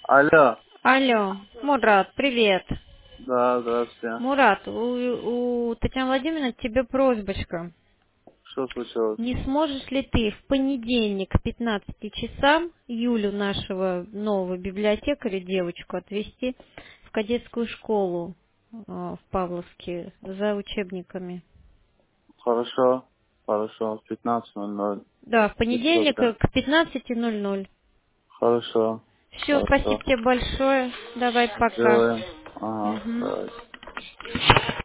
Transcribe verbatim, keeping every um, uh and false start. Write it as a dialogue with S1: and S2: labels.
S1: Алло.
S2: Алло, Мурат, привет.
S1: Да, здравствуйте.
S2: Мурат, у, у Татьяны Владимировны к тебе просьбочка.
S1: Что случилось?
S2: Не сможешь ли ты в понедельник к пятнадцати часам Юлю, нашего нового библиотекаря, девочку, отвезти в кадетскую школу э, в Павловске за учебниками?
S1: Хорошо. Хорошо. В пятнадцать ноль ноль.
S2: Да, в
S1: Спасибо,
S2: понедельник
S1: да.
S2: к пятнадцати ноль ноль.
S1: Хорошо.
S2: Все, спасибо
S1: Хорошо.
S2: тебе большое. Давай, пока.
S1: Сделаем. Ага,
S2: Мгм.
S1: давай.